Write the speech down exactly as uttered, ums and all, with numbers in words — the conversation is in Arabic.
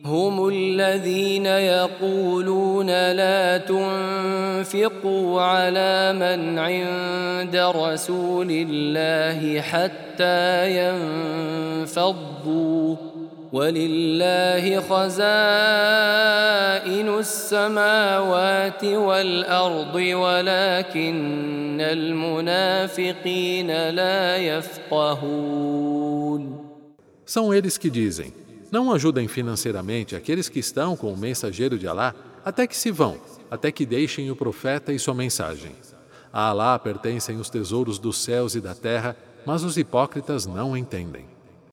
هم الذين يقولون لا تنفقوا على من عند رسول الله حتى ينفضوا ولله خزائن السماوات والأرض ولكن المنافقين لا يفقهون. São eles que dizem: não ajudem financeiramente aqueles que estão com o mensageiro de Alá até que se vão, até que deixem o profeta e sua mensagem. A Alá pertencem os tesouros dos céus e da terra, mas os hipócritas não entendem.